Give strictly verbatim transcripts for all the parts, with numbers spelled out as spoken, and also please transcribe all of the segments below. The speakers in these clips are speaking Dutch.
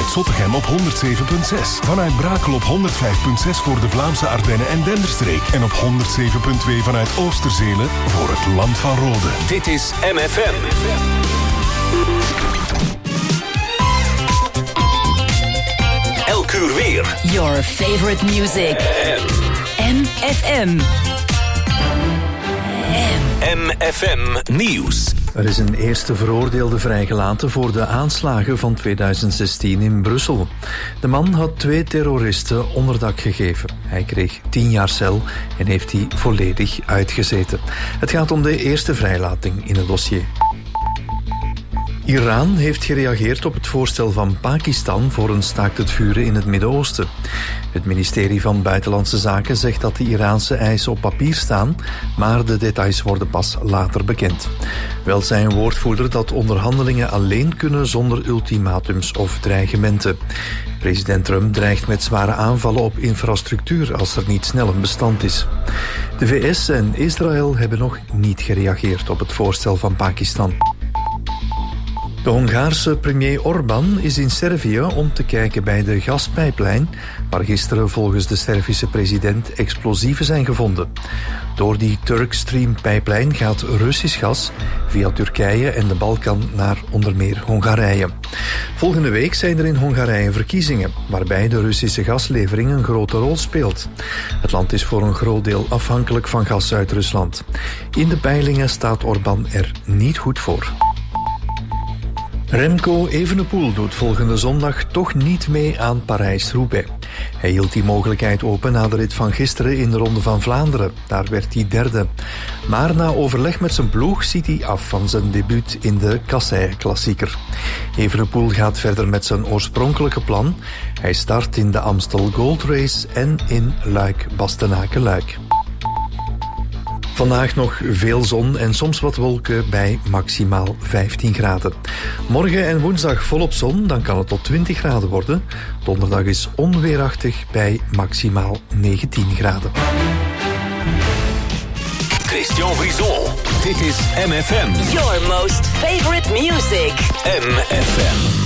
Zottegem op honderd zeven komma zes. Vanuit Brakel op honderd vijf komma zes voor de Vlaamse Ardennen en Denderstreek. En op honderd zeven komma twee vanuit Oosterzelen voor het Land van Rode. Dit is M F M. Elk uur weer. Your favorite music. M F M. M F M Nieuws. Er is een eerste veroordeelde vrijgelaten voor de aanslagen van tweeduizend zestien in Brussel. De man had twee terroristen onderdak gegeven. Hij kreeg tien jaar cel en heeft die volledig uitgezeten. Het gaat om de eerste vrijlating in het dossier. Iran heeft gereageerd op het voorstel van Pakistan voor een staakt het vuren in het Midden-Oosten. Het ministerie van Buitenlandse Zaken zegt dat de Iraanse eisen op papier staan, maar de details worden pas later bekend. Wel zei een woordvoerder dat onderhandelingen alleen kunnen zonder ultimatums of dreigementen. President Trump dreigt met zware aanvallen op infrastructuur als er niet snel een bestand is. De V S en Israël hebben nog niet gereageerd op het voorstel van Pakistan. De Hongaarse premier Orbán is in Servië om te kijken bij de gaspijplijn, waar gisteren volgens de Servische president explosieven zijn gevonden. Door die Turkstream-pijplijn gaat Russisch gas via Turkije en de Balkan naar onder meer Hongarije. Volgende week zijn er in Hongarije verkiezingen, waarbij de Russische gaslevering een grote rol speelt. Het land is voor een groot deel afhankelijk van gas uit Rusland. In de peilingen staat Orbán er niet goed voor. Remco Evenepoel doet volgende zondag toch niet mee aan Parijs-Roubaix. Hij hield die mogelijkheid open na de rit van gisteren in de Ronde van Vlaanderen. Daar werd hij derde. Maar na overleg met zijn ploeg ziet hij af van zijn debuut in de Kassei-klassieker. Evenepoel gaat verder met zijn oorspronkelijke plan. Hij start in de Amstel Gold Race en in Luik-Bastenaken-Luik. Vandaag nog veel zon en soms wat wolken bij maximaal vijftien graden. Morgen en woensdag volop zon, dan kan het tot twintig graden worden. Donderdag is onweerachtig bij maximaal negentien graden. Christian Brison, dit is M F M. Your most favorite music. M F M.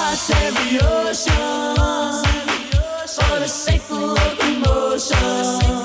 For the sake of locomotion.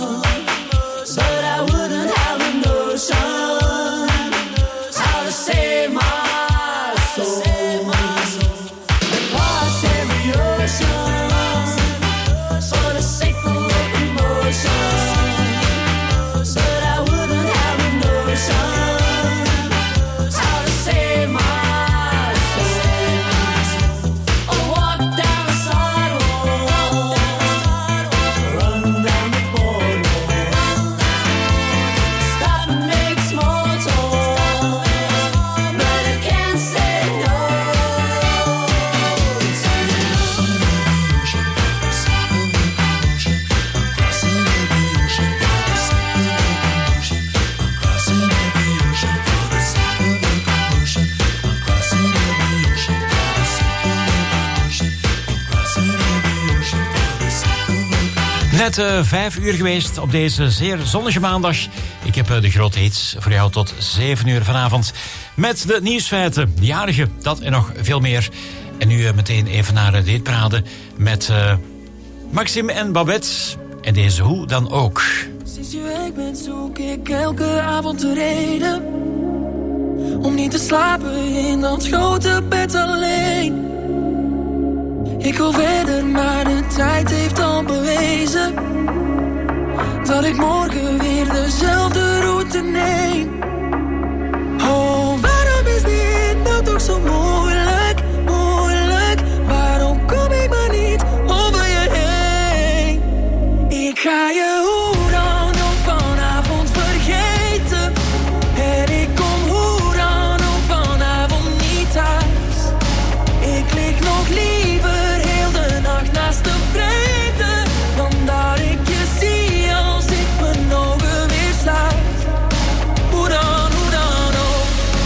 Net uh, vijf uur geweest op deze zeer zonnige maandag. Ik heb uh, de grote hits voor jou tot zeven uur vanavond. Met de nieuwsfeiten, de jarige, dat en nog veel meer. En nu uh, meteen even naar de hitparade met uh, Maxime en Babette. En deze Hoe dan ook. Sinds je weg bent zoek ik elke avond de reden om niet te slapen in dat grote bed alleen. Ik wil verder, maar de tijd heeft al bewezen dat ik morgen weer dezelfde route neem. Oh, waarom is dit nou toch zo moeilijk, moeilijk? Waarom kom ik maar niet over je heen? Ik ga je hoe dan ook vanavond vergeten. En ik kom hoe dan ook vanavond niet thuis. Ik lig nog liever heel de nacht naast de vrede dan dat ik je zie als ik mijn ogen weer sluit. Hoe dan, hoe dan ook.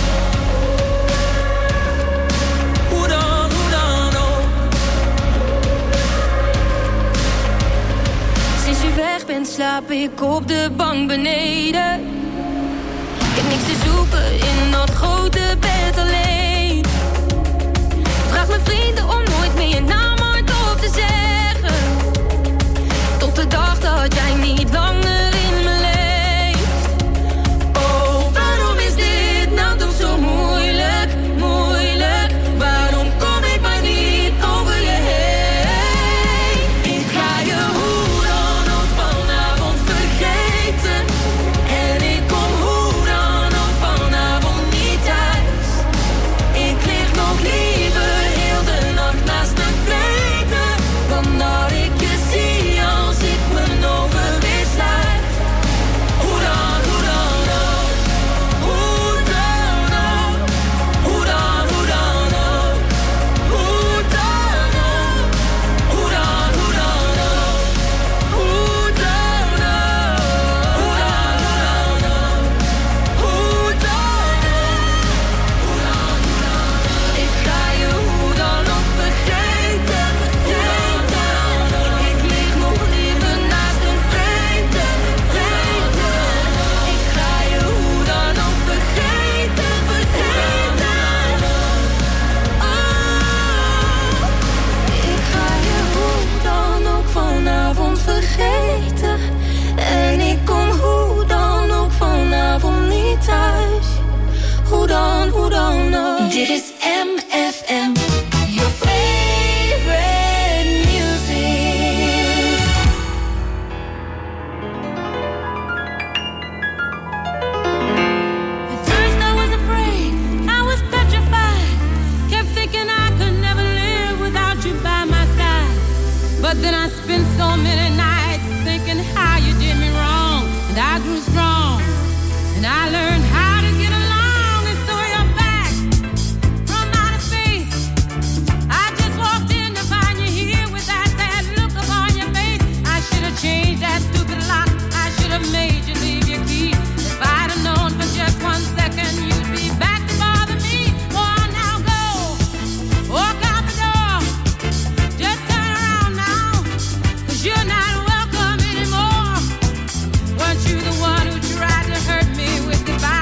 Hoe dan, hoe dan ook. Sinds je weg bent slaap ik op de bank beneden. Ik heb niks te zoeken in dat grote bed alleen. Vraag mijn vrienden om nooit meer je naam hardop te zeggen. Tot de dag dat jij niet langer in me leeft. Oh, waarom is dit nou toch zo moeilijk, moeilijk? Waarom kom ik maar niet over je heen? Ik ga je hoe dan ook vanavond vergeten. En ik kom hoe dan ook vanavond niet thuis. Ik lig nog liever heel de nacht naast de vrede dan dat ik je zie als ik mijn ogen weer sluit. Hoe dan, hoe dan ook. Hoe dan ook. Hoe dan, hoe dan ook. Hoe dan ook. Hoe dan, hoe dan ook. Hoe dan ook. Hoe dan, hoe dan ook. Hoe dan ook. Hoe dan, hoe dan ook. Ik ga je hoe dan ook vergeten, vergeten. Ik lig nog liever naast een vreemde, vreemde. Ik ga je hoe dan ook vergeten, vergeten. Oh, ik ga je hoe dan ook vanavond vergeten. En ik kom hoe dan ook vanavond niet thuis. Hoe dan, hoe dan ook. Dit is M F M, your favorite music. At first I was afraid, I was petrified. Kept thinking I could never live without you by my side. But then I spent so many nights thinking how you did me wrong. And I grew strong, and I learned how to get along. And so you're back from outer space. I just walked in to find you here with that sad look upon your face. I should have changed that stupid lock. I should have made you leave your key. If I'd have known for just one second you'd be back to bother me. Oh, now go, walk out the door. Just turn around now, 'cause you're not welcome anymore. Weren't you the one who tried to hurt me with goodbye?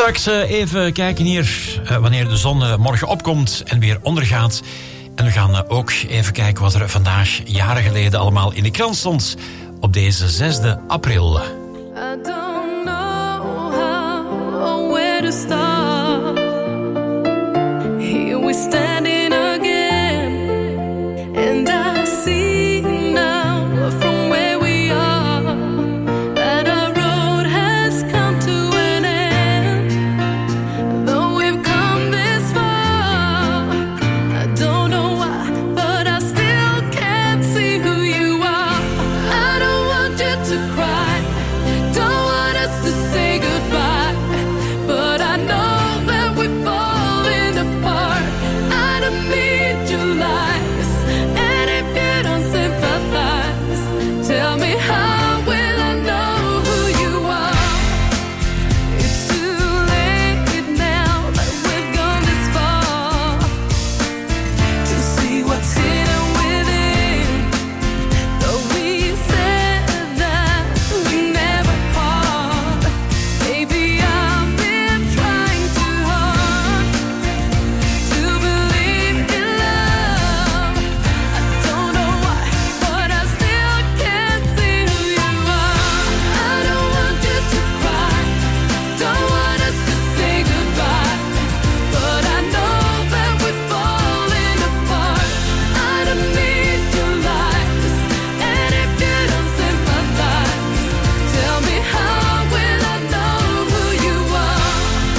Straks uh, even kijken hier uh, wanneer de zon uh, morgen opkomt en weer ondergaat. En we gaan uh, ook even kijken wat er vandaag, jaren geleden, allemaal in de krant stond. Op deze zesde april. I don't know how or where to start. Here we standing again, and I see now from where we are that our road has come to an end. Though we've come this far, I don't know why, but I still can't see who you are. I don't want you to cry, don't want us to say goodbye, but I know that we're falling apart. I don't need your lies, and if you don't sympathize, tell me how will I know who you are? It's too late now that we've gone this far to see what's hidden within. Though we said that we never part, maybe I've been trying too hard to believe in love. I don't know why, but I still can't see who you are. I don't want you to cry, don't want us to say goodbye, but I know that we're falling apart. I don't need your lies, and if you don't sympathize, tell me how will I know who you are?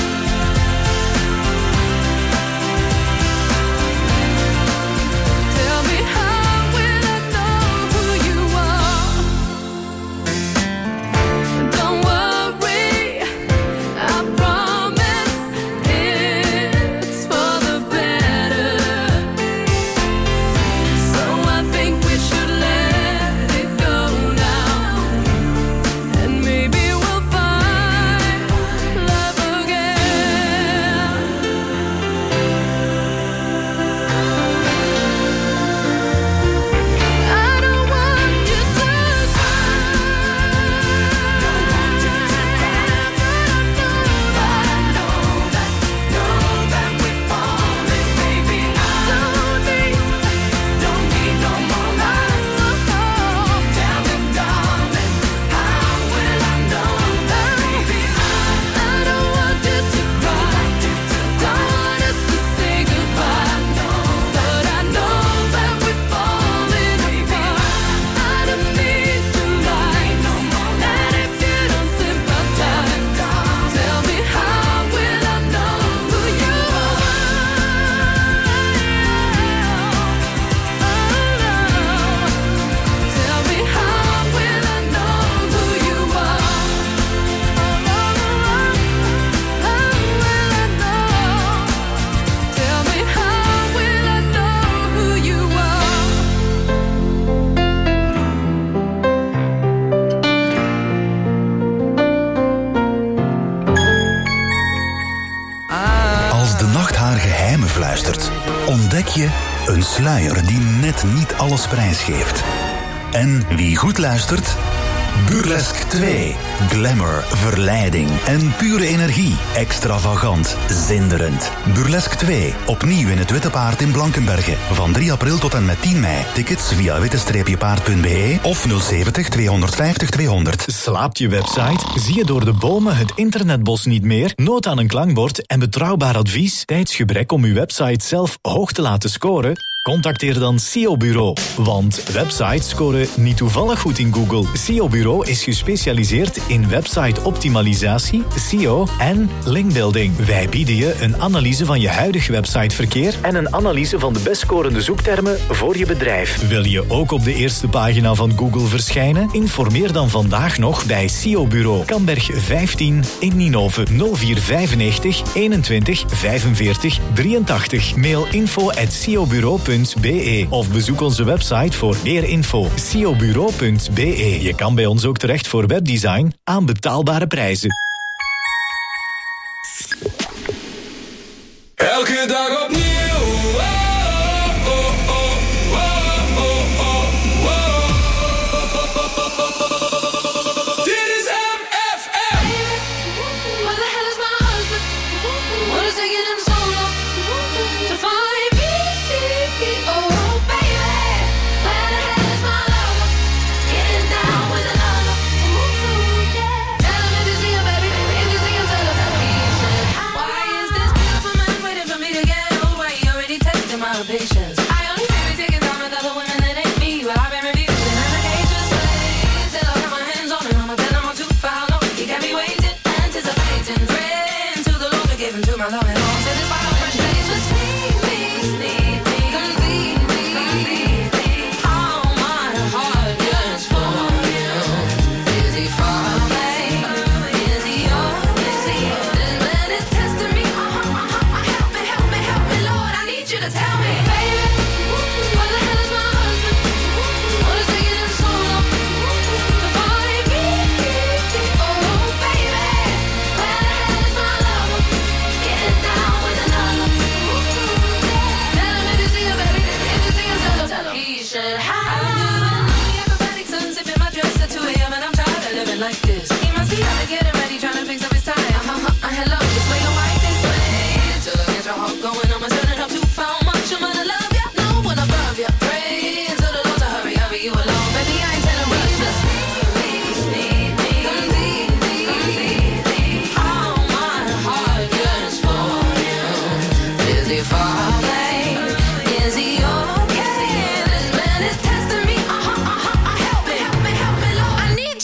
Tell me how will I know who you are? Don't worry, I promise it's for the better. So I think we should let it go now, and maybe we'll find love again. I don't want you to cry, don't want you to cry, but I know that, know that we're falling, baby. I don't need, don't need no more lies. Tell me, darling, how will I know that, baby? I don't want you to cry, don't want us to say goodbye, but I know that we're falling apart. I don't need your lies, and if you don't sympathize, tell me how will I know who you are? Tell me how will I know who you are? How will I know? Tell me how will I know who you are? Als de nacht haar geheimen fluistert, ontdek je een sluier die net niet alles prijsgeeft. En wie goed luistert? Burlesque twee. Glamour, verleiding en pure energie. Extravagant, zinderend. Burlesque twee. Opnieuw in het Witte Paard in Blankenberge. Van drie april tot en met tien mei. Tickets via witte paard punt b e of nul zeventig tweehonderdvijftig tweehonderd. Slaapt je website? Zie je door de bomen het internetbos niet meer? Nood aan een klankbord en betrouwbaar advies? Tijdsgebrek om uw website zelf hoog te laten scoren? Contacteer dan S E O Bureau. Want websites scoren niet toevallig goed in Google. S E O Bureau is gespecialiseerd in website-optimalisatie, S E O en linkbuilding. Wij bieden je een analyse van je huidig websiteverkeer en een analyse van de best scorende zoektermen voor je bedrijf. Wil je ook op de eerste pagina van Google verschijnen? Informeer dan vandaag nog bij S E O Bureau. Kamberg vijftien in Ninove. nul vier vijfennegentig eenentwintig vijfenveertig drieëntachtig. Mail info at s e o bureau punt b e of bezoek onze website voor meer info. s e o bureau punt b e. Je kan bij ons ook terecht voor webdesign aan betaalbare prijzen. Elke dag opnieuw. Oh, oh, oh, oh, oh, oh, oh. Dit is M F M. Where the hell is my husband?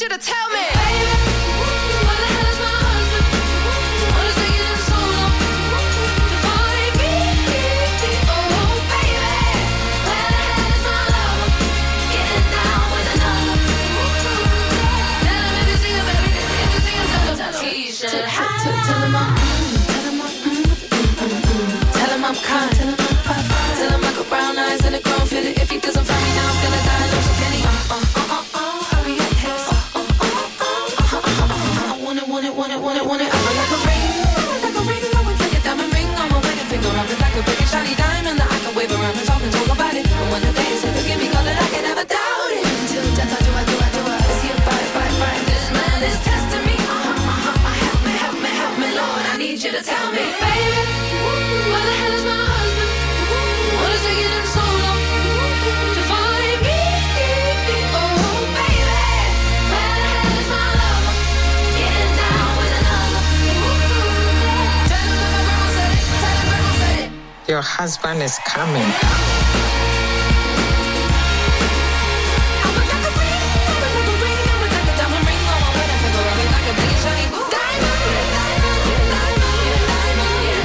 you to tell me, baby, where the hell is my husband? What is taking him so long to find me? Oh, baby, where the hell is my lover? Getting down with another. Tell him if you see him, baby, if you see him, tell him, tell him. He should have. Tell him I'm, tell him I'm, tell him I'm kind, tell him I'm fine, tell him I got brown eyes and a grown fitted. If he doesn't find me now, I'm gonna die. Love so can he? Uh, uh, uh, uh, uh, hurry up, hips. Uh, uh, uh, uh, uh, uh, uh, uh, want it, want it, want it, want it, want it. I would like a ring, I would like a ring, I would like a diamond ring on my wedding finger. I would like a big shiny diamond that I can wave around and talk and talk about it. And when the day is forgive me, call it, I can never doubt it. Until death, I do, I do, I do, I is he a bite, bite, bite? This man is testing me. Uh, uh, uh, uh, help me, help me, help me, Lord. I need you to tell me, baby, where the hell is my husband? What is taking him so long to find me? Oh, baby, where the hell is my lover? Getting down with another. Tell him that my grandma said it. Tell him grandma said it. Your husband is coming. I would like a ring, I would like a ring, I would like a diamond ring on my wedding finger. I would like a big shiny diamond, diamond, diamond, diamond,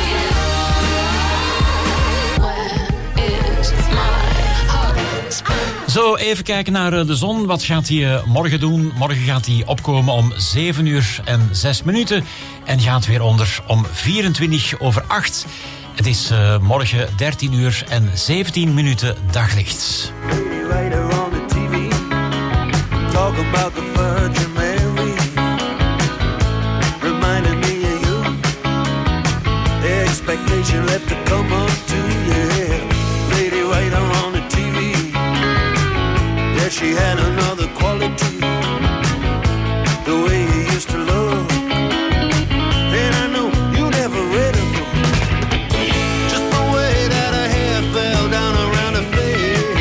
diamond. Where is my husband? Zo, even kijken naar uh, de zon. Wat gaat hij uh, morgen doen? Morgen gaat hij opkomen om zeven uur en zes minuten. En gaat weer onder om vierentwintig over acht. Het is uh, morgen dertien uur en zeventien minuten daglicht. Later on the T V, talk about the Virgin Mary, reminded me of you. The expectation left to come up to you. Lady later on the T V, yeah, she had another quality, the way you used to love. And I know you never read a book, just the way that her hair fell down around her face.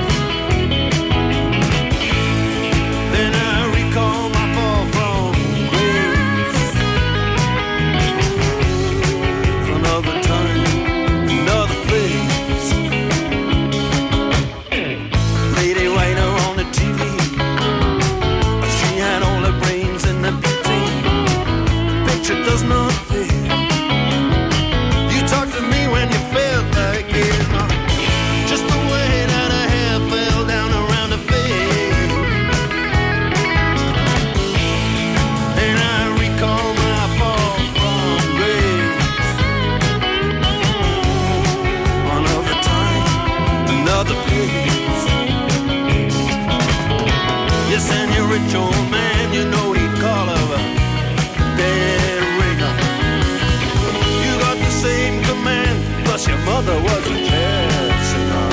Then I recall my fall from grace. Another time, another place. Lady writer on the T V, she had all her brains in the picture. The picture does not fit. You talked to me when you felt like it, uh, just the way that her hair fell down around her face. And I recall my fall from grace. Another time, another place. Yes, and your rich old man, you know he'd call her a dead ringer. You got the same command, plus your mother was a jazz singer.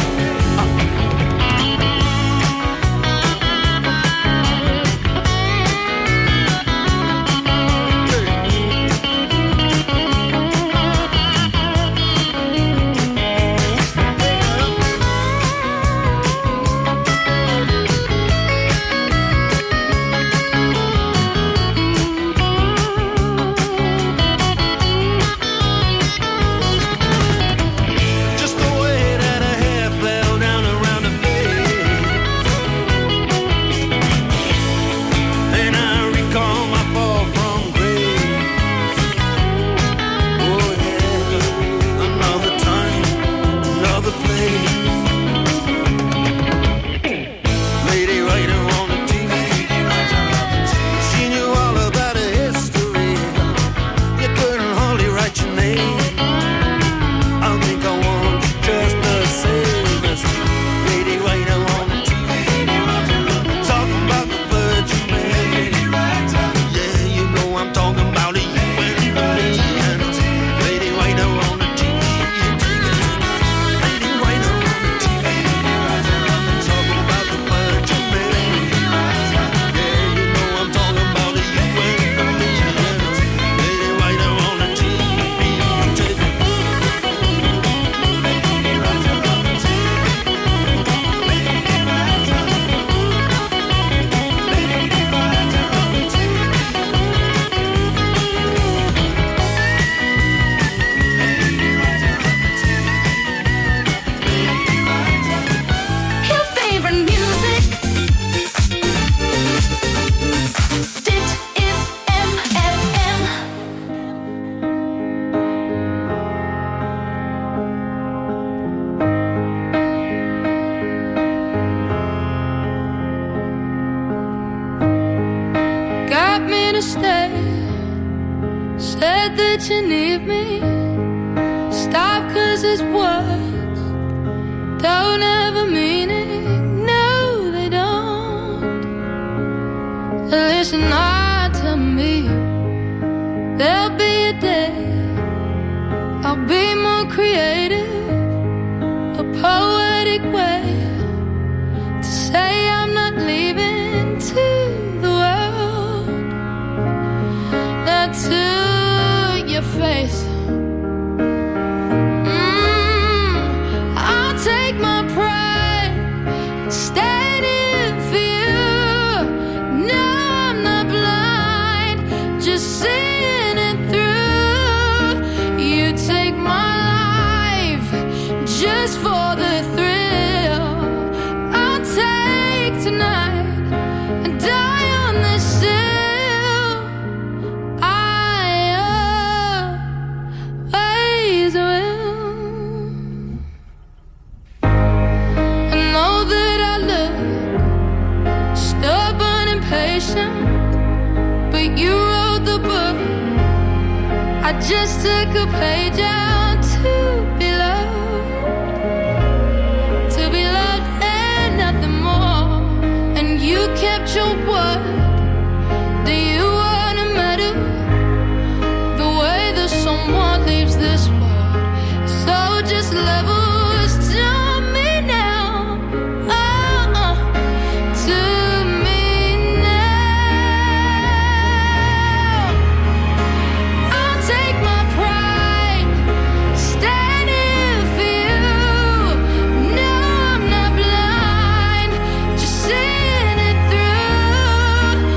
to stay. Said that you need me. Stop, cause it's words don't ever mean it. No, they don't. Listen hard to me. There'll be a day I'll be more creative, a poetic way to say I'm not leaving to the world. Not to your face. Mm, I'll take my pride, standing for you. No, I'm not blind, just seeing it through. You take my life just for the thrill. I'll take tonight and die on this hill. I always will. I know that I look stubborn and patient, but you wrote the book. I just took a page out to be loved, to be loved and nothing more. And you kept your word. Do you want a medal? The way that someone leaves this world. So just levels to me now. Oh, uh, to me now. I'll take my pride, standing for you. No, I'm not blind, just seeing it through.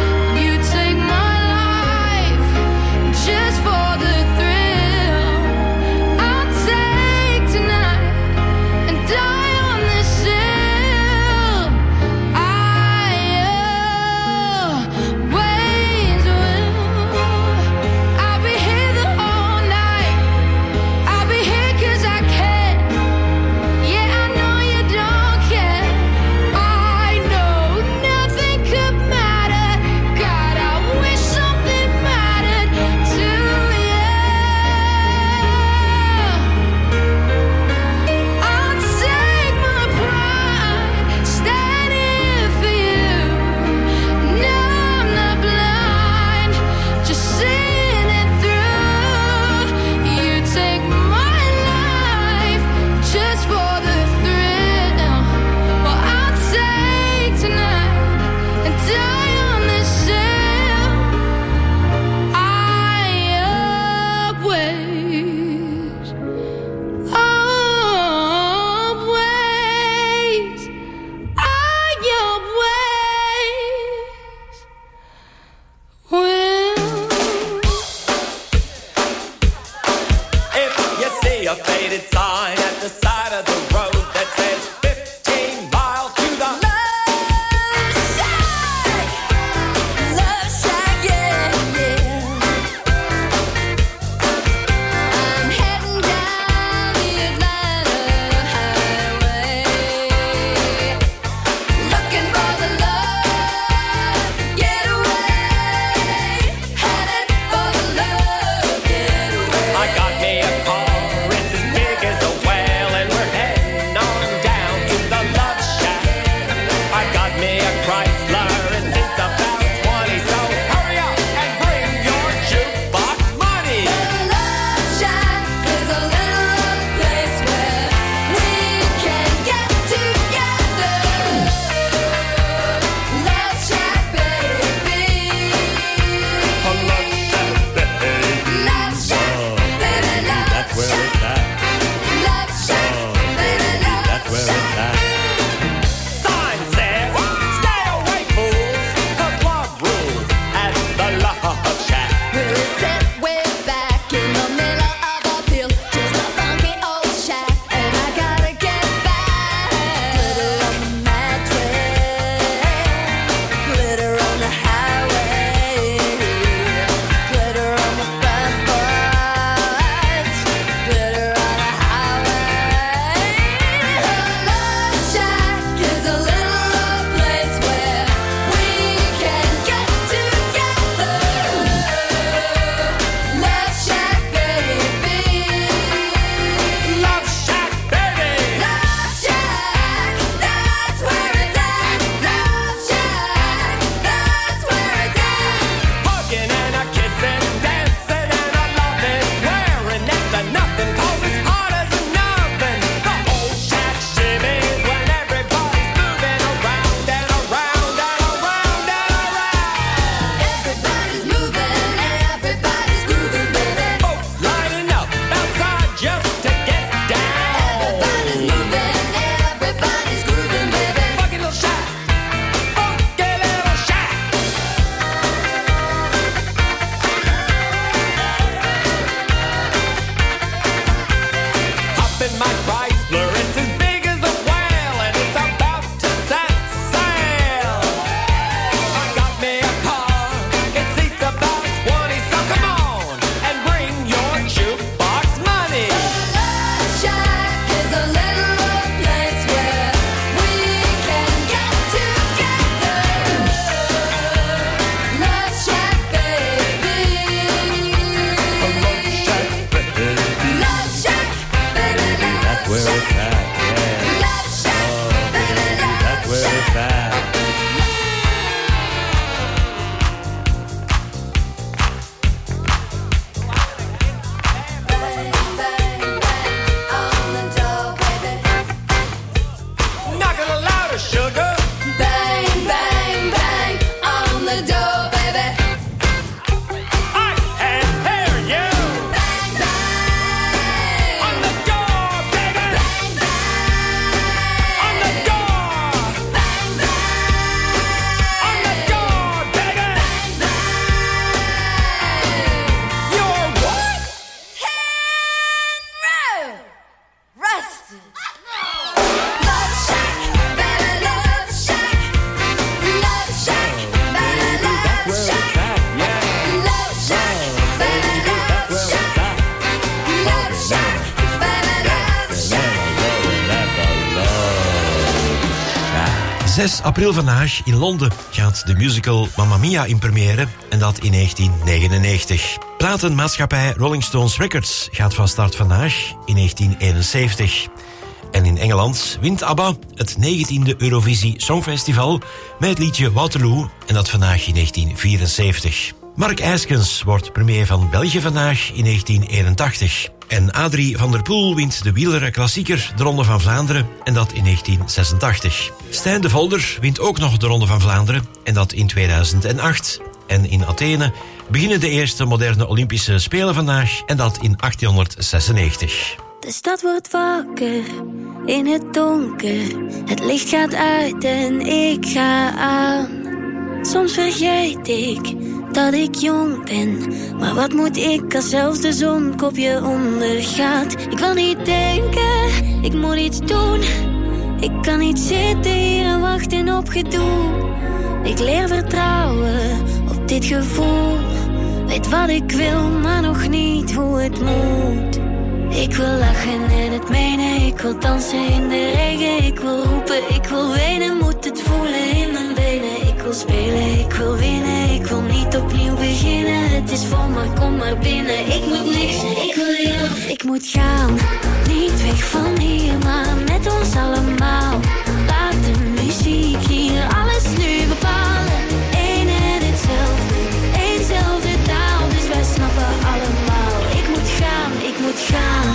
zes april vandaag in Londen gaat de musical Mamma Mia in première en dat in negentien negenennegentig. Platenmaatschappij Rolling Stones Records gaat van start vandaag in negentien eenenzeventig. En in Engeland wint ABBA het negentiende Eurovisie Songfestival met het liedje Waterloo en dat vandaag in negentien vierenzeventig. Mark Eyskens wordt premier van België vandaag in negentien eenentachtig. En Adrie van der Poel wint de wielerklassieker de Ronde van Vlaanderen en dat in negentien zesentachtig. Stijn de Volder wint ook nog de Ronde van Vlaanderen en dat in tweeduizend acht. En in Athene beginnen de eerste moderne Olympische Spelen vandaag en dat in achttienhonderdzesennegentig. De stad wordt wakker in het donker. Het licht gaat uit en ik ga aan. Soms vergeet ik dat ik jong ben. Maar wat moet ik als zelfs de zon kopje ondergaat? Ik wil niet denken, ik moet iets doen. Ik kan niet zitten hier en wachten op gedoe. Ik leer vertrouwen op dit gevoel. Weet wat ik wil, maar nog niet hoe het moet. Ik wil lachen en het menen, ik wil dansen in de regen. Ik wil roepen, ik wil wenen, moet het voelen in mijn benen. Ik wil spelen, ik wil winnen, ik wil niet opnieuw beginnen. Het is vol, maar kom maar binnen. Ik moet niks, ik wil jou. Ik moet gaan, niet weg van hier, maar met ons allemaal. Laat de muziek hier alles nu bepalen. Eén en hetzelfde, éénzelfde taal, dus wij snappen allemaal. Ik moet gaan, ik moet gaan.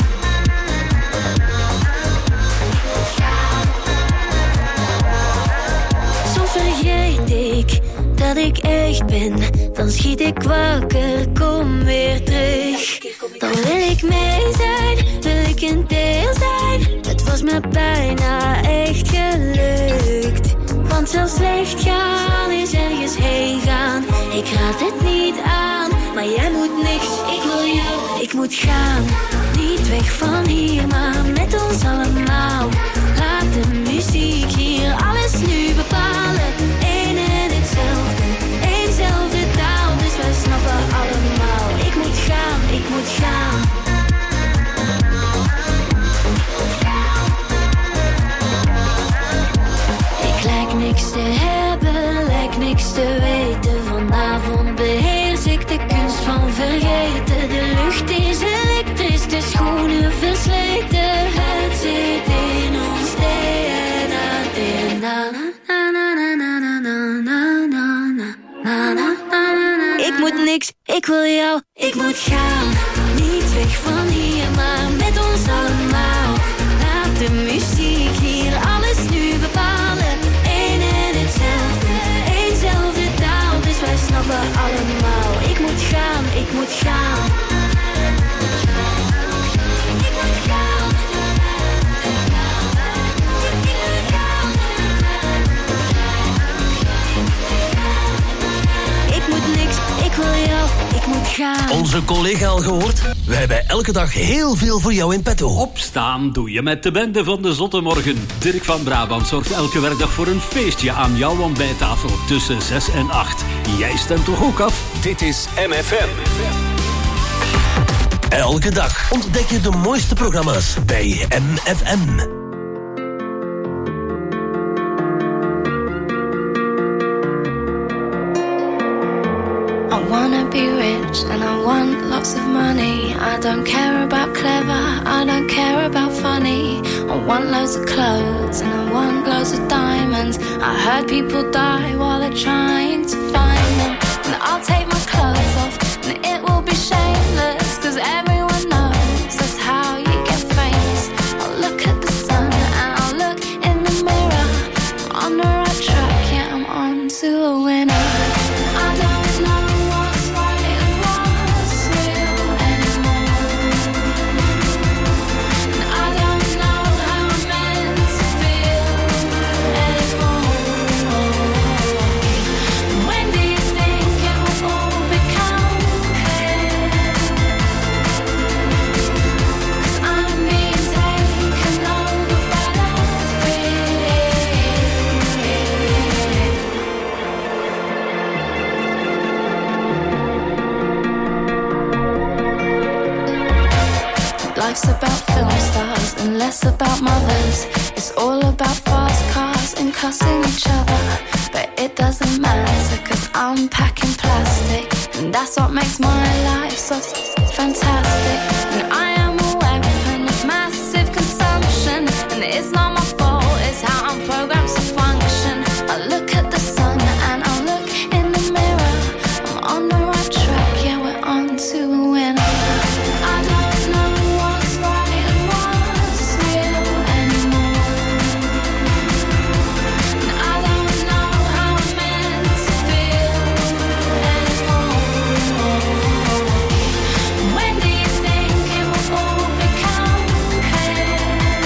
Soms vergeet ik dat ik echt ben. Dan schiet ik wakker, kom weer terug. Dan wil ik mee zijn, wil ik een deel zijn. Het was me bijna echt gelukt. Want zelfs slecht gaan is ergens heen gaan. Ik raad het niet aan, maar jij moet niks. Ik wil jou, ik moet gaan. Niet weg van hier, maar met ons allemaal. Laat de muziek hier alles nu bepalen. Eén en hetzelfde, éénzelfde taal, dus wij snappen allemaal. Ik moet gaan, ik moet gaan. Ik lijk niks te hebben, lijk niks te weten. Vanavond beheers ik de kunst van vergeten. De lucht is elektrisch, de schoenen versleten. Het zit in ons D N A. D N A. Na, na, na, na, na, na, na, na, na, na, na. Ik moet niks, ik wil jou, ik moet gaan. Niet weg van hier, maar met ons allemaal. Laat de muziek hier alles nu bepalen. Eén en hetzelfde, éénzelfde taal, dus wij snappen allemaal. Ik moet gaan, ik moet gaan. Ik moet gaan. Ik moet niks, ik wil jou, ik moet gaan. Onze collega al gehoord? Wij hebben elke dag heel veel voor jou in petto. Opstaan doe je met de bende van de Zotte Morgen. Dirk van Brabant zorgt elke werkdag voor een feestje aan jouw ontbijttafel tussen zes en acht. Jij stemt toch ook af? Dit is M F M. Elke dag ontdek je de mooiste programma's bij M F M. I wanna be rich and I want lots of money. I don't care about clever, I don't care about funny. I want loads of clothes and I want loads of diamonds. I heard people die while they're trying to find them. And I'll take my clothes off and it will be shameless, cause everyone knows that's how you get famous. I'll look at the sun and I'll look in the mirror. I'm on the right track, yeah, I'm on to a winner. I don't know what's right and what's real anymore. And I don't know how I'm meant to feel anymore. When do you think it will all become clear? 'Cause I'm being taken over by that fear. Life's about film stars and less about mothers. It's all about fast cars and cussing each other, but it doesn't matter, cause I'm packing plastic, and that's what makes my life so fantastic. And I am a weapon of massive consumption, and it's not my fault, it's how I'm programmed to function. I look at the sun and I look in the mirror, I'm on the right track, yeah, we're on to a winner. I don't know what's right and what's real anymore, and I don't know how I'm meant to feel anymore. When do you think it will all become clear?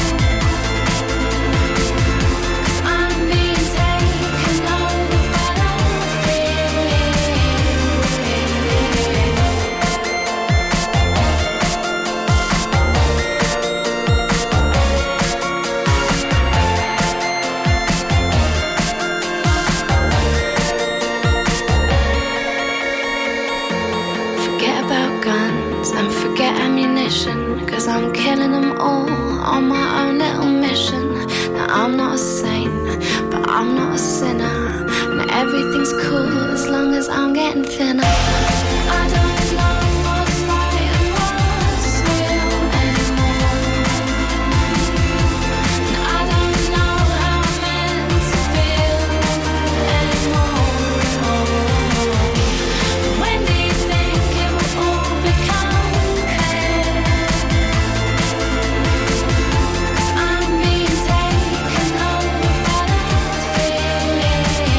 'Cause I'm being taken over by the fear. Forget about guns and forget ammunition, cause I'm killing them all on my own little mission. Now I'm not a saint, but I'm not a sinner, and everything's cool as long as I'm getting thinner. I don't know what's right and what's real anymore, and I don't know how I'm meant to feel anymore. When do you think it will all become clear? 'Cause I'm being taken over by the fear.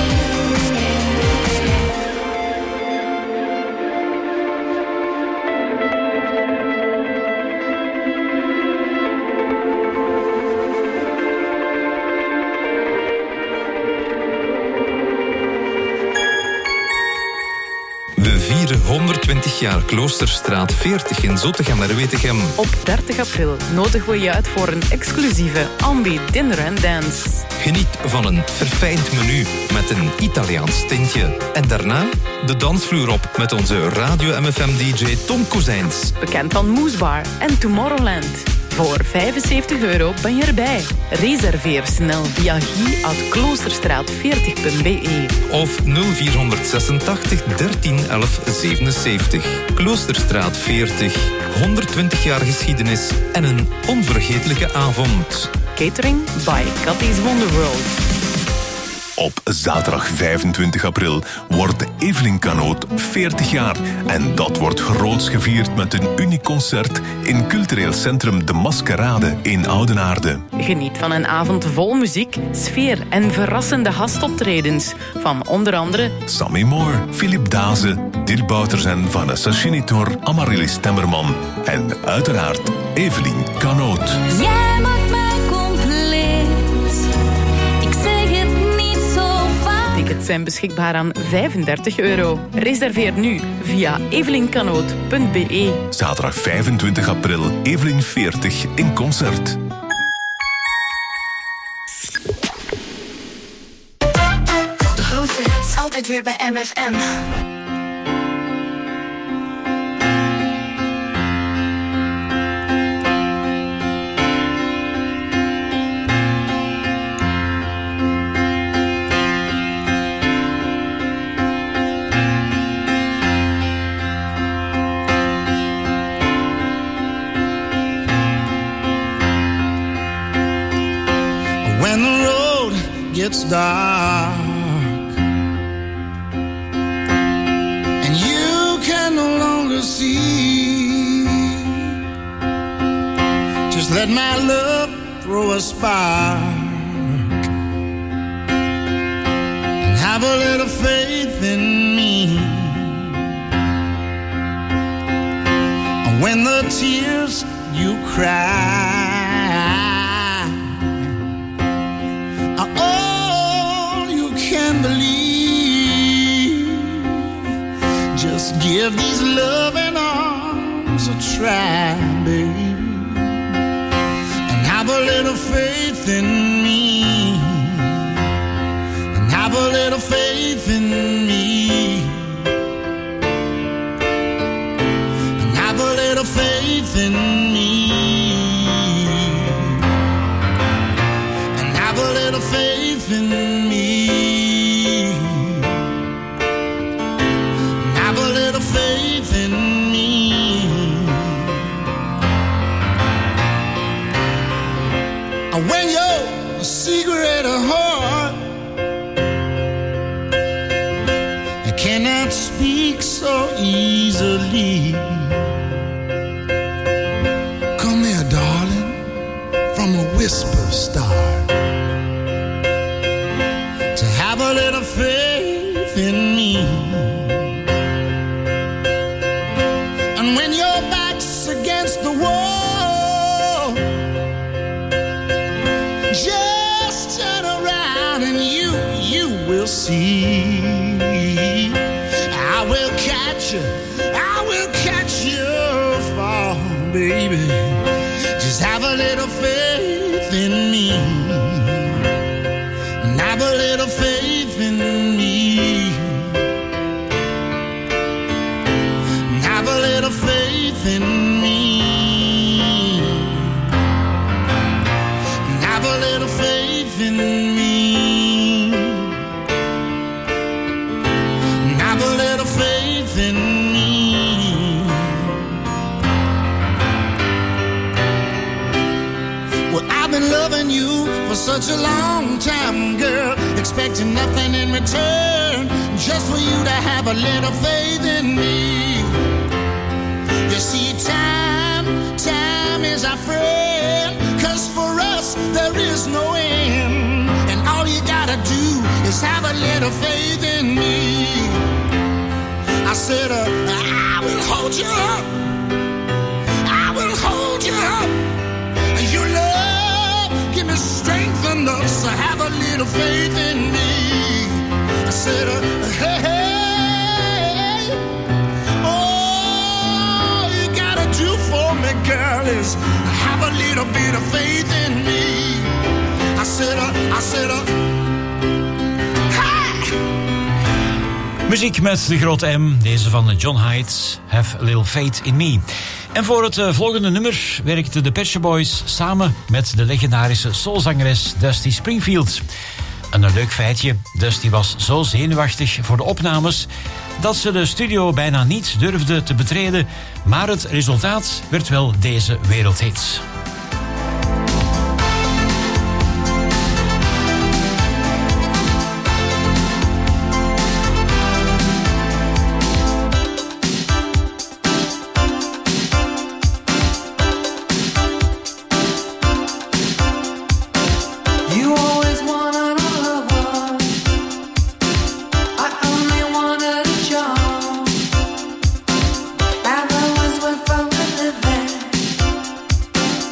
We vieren honderdtwintig jaar Kloosterstraat veertig in Zottegem-Merwetegem. Op dertig april nodigen we je uit voor een exclusieve Ambi Dinner and Dance. Geniet van een verfijnd menu met een Italiaans tintje. En daarna de dansvloer op met onze Radio M F M-D J Tom Kozijns. Bekend van Moesbar en Tomorrowland. Voor vijfenzeventig euro ben je erbij. Reserveer snel via guy at kloosterstraat veertig punt b e. Of nul vierhonderdzesentachtig dertien elf zevenenzeventig. Kloosterstraat veertig. honderdtwintig jaar geschiedenis en een onvergetelijke avond. Catering by Cathy's Wonderworld. Op zaterdag vijfentwintig april wordt Evelien Kanoot veertig jaar. En dat wordt groots gevierd met een uniek concert in cultureel centrum De Maskerade in Oudenaarde. Geniet van een avond vol muziek, sfeer en verrassende gastoptredens. Van onder andere Sammy Moore, Philip Daze, Dirk Bouters en Vanessa Chinitor, Amaryllis Temmerman. En uiteraard Evelien Kanoot. Jij maakt mij compleet. Ik zeg het niet zo vaak. tickets zijn beschikbaar aan vijfendertig euro. Reserveer nu via evelinkanoot punt b e. Zaterdag vijfentwintig april, Evelien veertig in concert. De grootste hits altijd weer bij M F M. When the road gets dark and you can no longer see, just let my love throw a spark and have a little faith in me. And when the tears you cry can believe, just give these loving arms a try, baby, and have a little faith in me, and have a little faith in me, and have a little faith in me, and have a little faith in me. cannot speak so easily. Come here, darling, from a whisper start, to have a little faith in me. And when your back's against the wall, just turn around and you, you will see. I will catch you, I will catch you fall, baby. Just have a little faith in me, and have a little faith in me, and have a little faith in me, and have a little faith in me, and have a little faith in me. Well, I've been loving you for such a long time, girl, expecting nothing in return, just for you to have a little faith in me. You see, time, time is our friend, 'cause for us there is no end, and all you gotta do is have a little faith in me. I said, uh, I will hold you up, I will hold you up, and your love give me strength enough, so have a little faith in me. I said, uh, hey, hey, all you gotta do for me, girl, is have a little bit of faith in me. I said, uh, I said, uh, Muziek met de grote M, deze van John Haidt, Have a Little Faith in Me. En voor het uh, volgende nummer werkten de Pet Shop Boys samen met de legendarische soulzangeres Dusty Springfield. En een leuk feitje, Dusty was zo zenuwachtig voor de opnames dat ze de studio bijna niet durfde te betreden, maar het resultaat werd wel deze wereldhit. From the living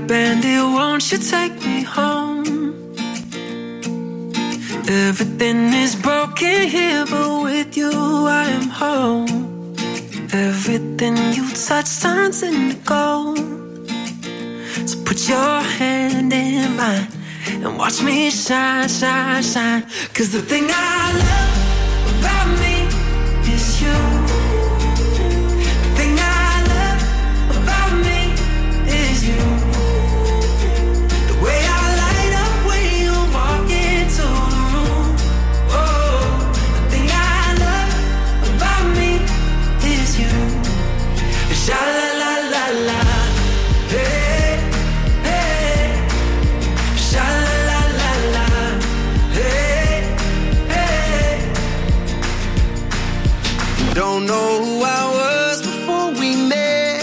bandit, won't you take me home? Everything is broken here, but with you I am home. Everything you touch turns into gold. So put your hand in mine and watch me shine, shine, shine. 'Cause the thing I love about me is you. The thing I love about me is you. The way I light up when you walk into the room. Oh, the thing I love about me is you. Sha la la la la, hey, hey. Sha la la la la, hey, hey. Don't know who I was before we met.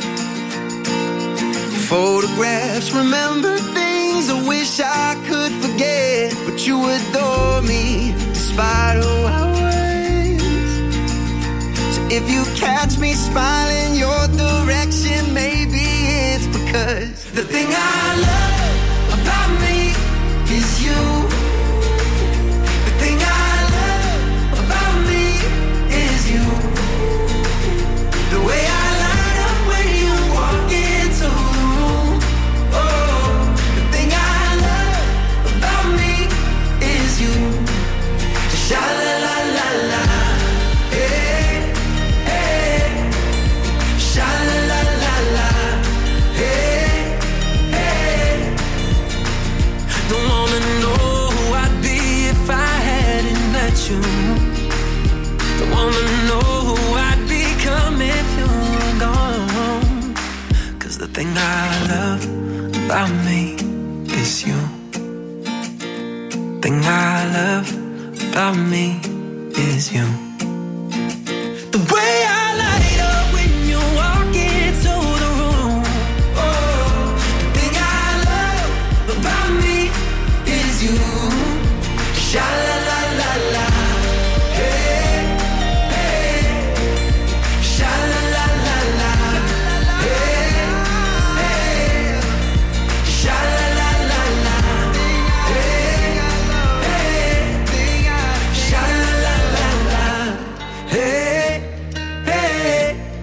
Photographs, remember things I wish I could forget. But you adore me despite who I was. So if you catch me smiling your direction, maybe it's because The thing I love about me is you. The thing I love about me is you. The way I light up when you walk into the room. Oh, the thing I love about me is you. Sha la la la la, hey, hey. Sha la la la la, hey, hey. Don't wanna know who I'd be if I hadn't met you. Don't wanna know who I'd become if you were gone. 'Cause the thing I love about me is you. Thing I love about me is you. The way I light up when you walk into the room. Oh, the thing I love about me is you. Sha la la la la, hey, hey. Sha la la la la, hey, hey. Sha la la la la, hey, hey. Sha la la la la, hey, hey.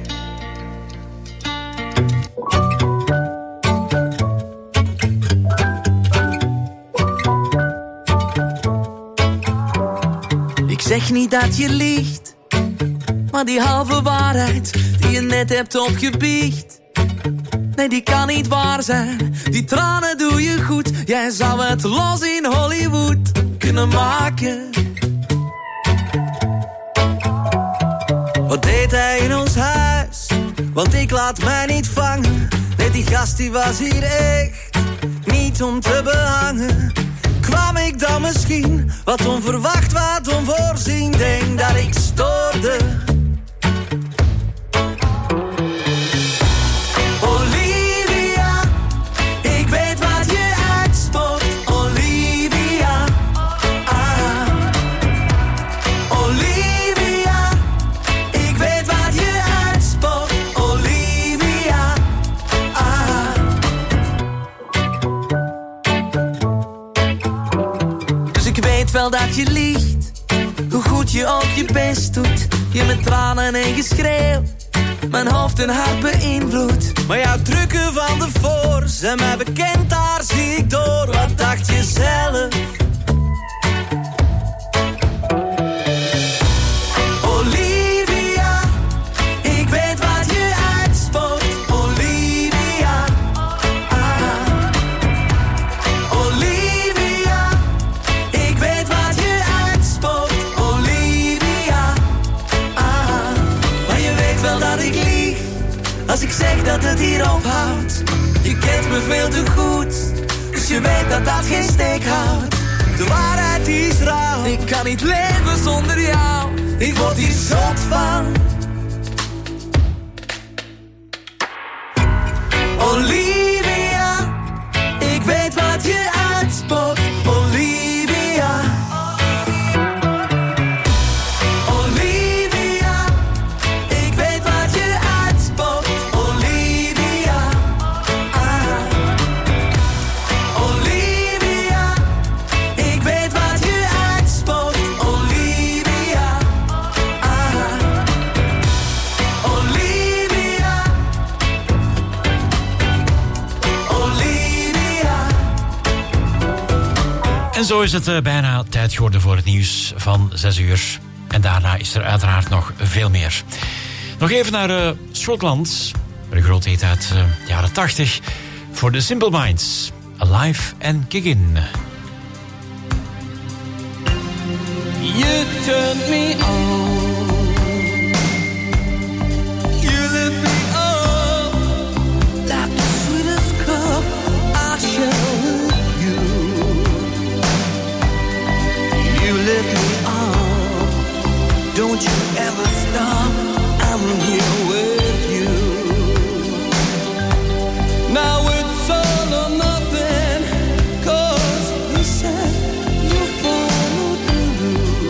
Ik zeg niet dat je liegt, maar die halve waarheid die je net hebt opgebiecht, nee, die kan niet waar zijn. Die tranen doe je goed, jij zou het los in Hollywood kunnen maken. Wat deed hij in ons huis? Want ik laat mij niet vangen. Nee, die gast die was hier echt niet om te behangen. Kwam ik dan misschien wat onverwacht, wat onvoorzien? Denk dat ik stoorde. Olivia, ik weet wat je uitspookt. Olivia, ah. Olivia, ik weet wat je uitspookt. Olivia, ah. Dus ik weet wel dat je liegt, hoe goed je ook je best doet. Je met tranen en geschreeuw mijn hoofd en hart beïnvloedt. Maar jouw drukken van de voor zijn mij bekend, daar zie ik door. Wat dacht je zelf? Olivia, ik weet wat je uitspookt. Olivia, ah. Olivia, ik weet wat je uitspookt. Olivia, ah. Maar je weet wel dat ik lieg als ik zeg dat het hier ophoudt. Je kent me veel te goed, dus je weet dat dat geen steek houdt. De waarheid is rauw, ik kan niet leven zonder jou. Ik word hier zot van. Olivia, ik weet wat je uitspookt. Olivia, Olivia, ik weet wat je uitspookt. Olivia, ah. En zo is het uh, bijna tijd geworden voor het nieuws van zes uur. En daarna is er uiteraard nog veel meer. Nog even naar uh, Schotland. Een groot hit uit uh, de jaren tachtig. Voor de Simple Minds. Alive and Kickin'. You turned me on. You lit me up like the sweetest cup I share with you. You lift me up. Don't you ever stop. I'm here with you. Now it's all or nothing. 'Cause you said you follow through.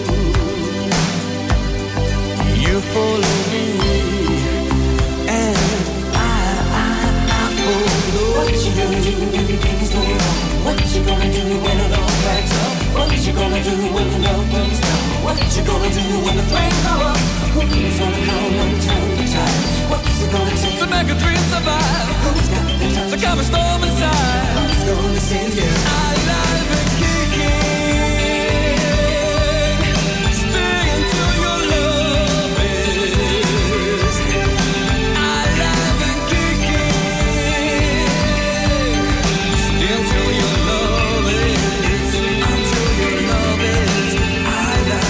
You follow me, and I, I, I follow. What you gonna do when the things go wrong? What you gonna do when it all backs up? What you gonna do when the love comes down? What you gonna do when the flames go up? Who's gonna come and turn the tide? What's it gonna take to make a dream survive? Who's got the time to calm a storm inside? Who's gonna save you? Alive and kicking. Stay until your love is alive and kicking. Stay until your love is, until your love is alive.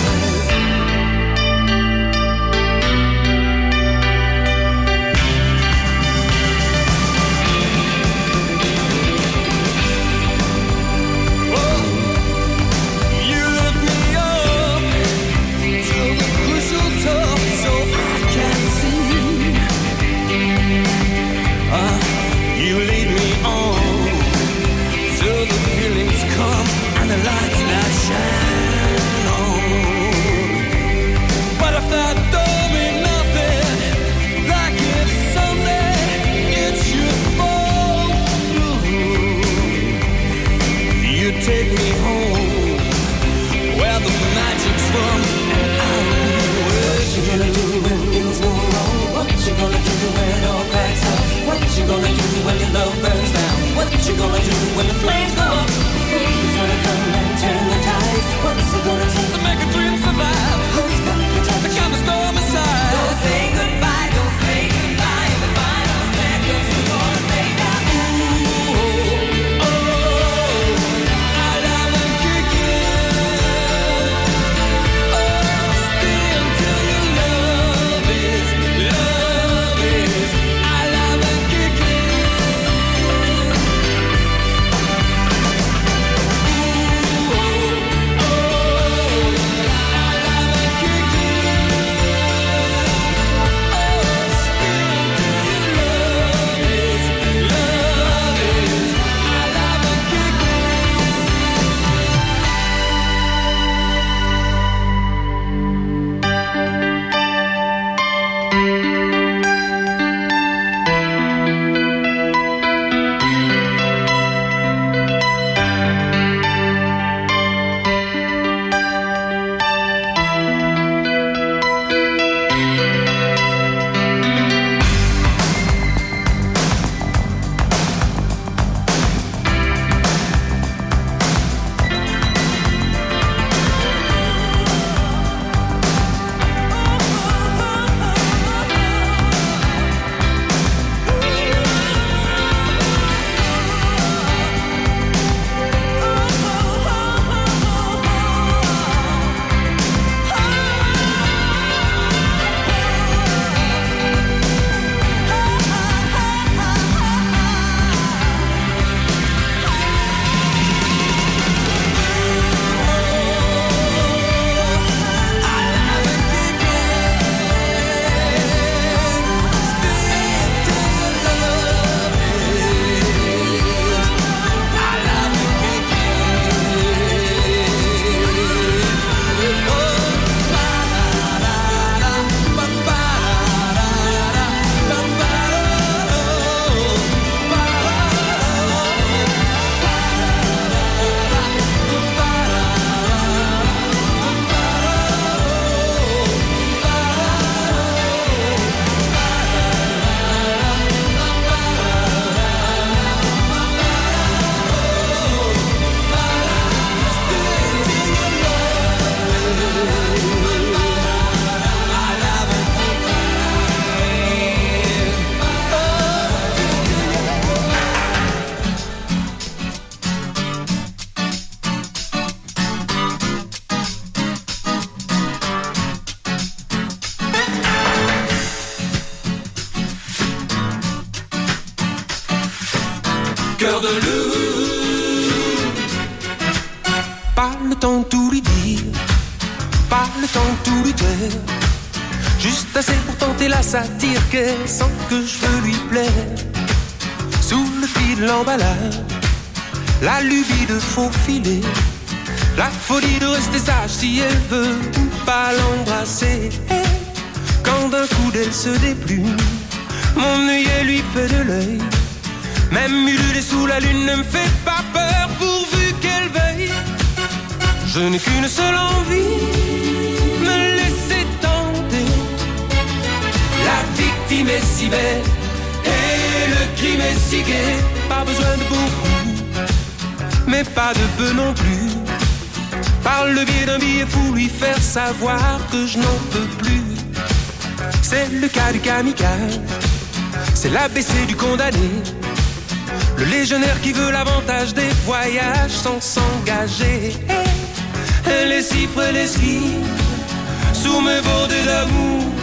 cœur de loup. Pas le temps de tout lui dire, pas le temps de tout lui dire. Juste assez pour tenter la satire qu'elle sent que je veux lui plaire. Sous le fil de l'emballage, la lubie de faufiler, la folie de rester sage si elle veut pas l'embrasser. Quand d'un coup d'elle se déplume, mon œillet lui fait de l'œil. Même ululer sous la lune ne me fait pas peur pourvu qu'elle veuille. Je n'ai qu'une seule envie, me laisser tenter. La victime est si belle et le crime est si gai. Pas besoin de beaucoup, mais pas de peu non plus. Par le biais d'un billet fou, lui faire savoir que je n'en peux plus. C'est le cas du kamikaze, c'est l'A B C du condamné, le légionnaire qui veut l'avantage des voyages sans s'engager. Les cifres et les cifres, sous mes bordées d'amour,